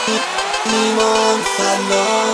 ایمان فلا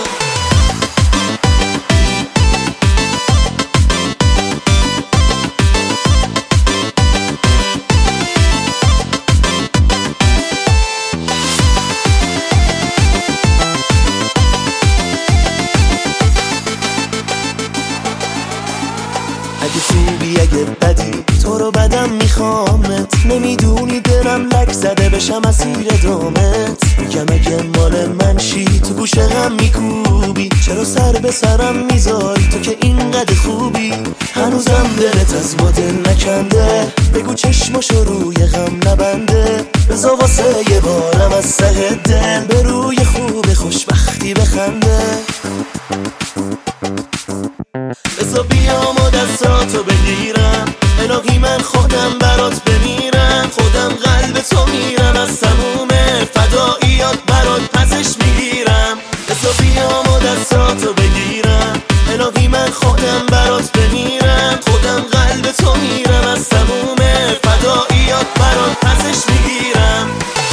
اگه خوبی اگه بدی تو رو بدم میخوامت، نمیدونی دلم لک زده بشم اسیر دامت. میگم اگه مال من شی تو گوش غم میکوبی، چرا سر به سرم میذاری تو که اینقدر خوبی. هنوزم دلت از ما دل نکنده، بگو چشماشو روی غم نبنده. بزا واسه یه بارم از ته دل به روی خوب خوشبختی بخنده. بزا بیام و دستاتو بگیرم، الهی من خودم برات بمیرم. خودم قلب تو میرم، از تموم فداییات برات پسش میگیرم. بزا بیام و دستاتو بگیرم، الهی من خودم برات بمیرم. خودم قلب تو میرم، از تموم فداییات برات پسش میگیرم.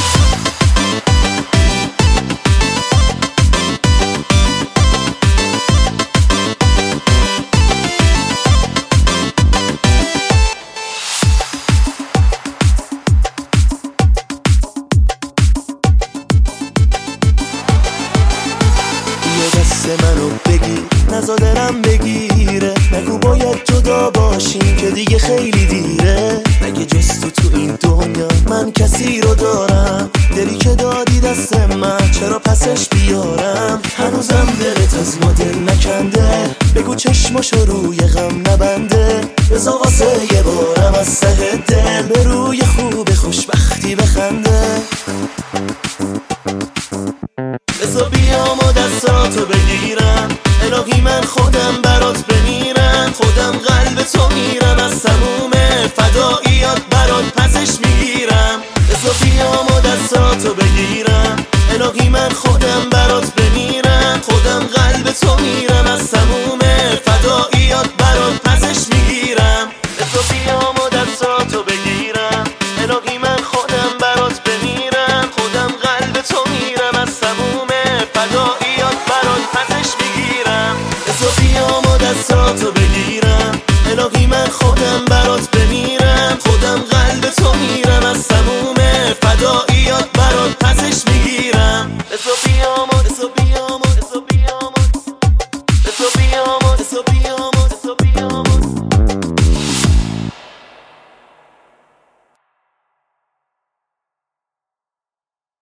منو بگیر نزا دلم بگیره، نگو باید جدا باشیم که دیگه خیلی دیره. نگه جز تو این دنیا من کسی رو دارم، دلی که دادی دست من چرا پسش بیارم. هنوزم دلت از ما دل نکنده، بگو چشماشو روی غم نبنده. بزا واسه یه بارم از ته دل به روی خوب خوشبختی بخنده. بزا بیام و دستاتو بگیرم، الهی من خودم برات بمیرم. خودم قلب تو میرم، از تموم فداییات برات پسش میگیرم. بزا بیام و دستاتو بگیرم، الهی من خودم برات بمیرم. خودم قلب تو میرم، از تموم فداییات برات پسش میگیرم. بزا بیام و دستاتو بگیرم، الهی من خودم برات بمیرم. خودم قلب تو میرم، از تموم فداییات برات پسش میگیرم. بزا بیام و دستاتو بگیرم، الهی من خودم برات بمیرم. خودم قلب تو میرم، از تموم فداییات برات پسش میگیرم. بزا بیام و بزا بیام و بزا بیام و بزا بیام و بزا بیام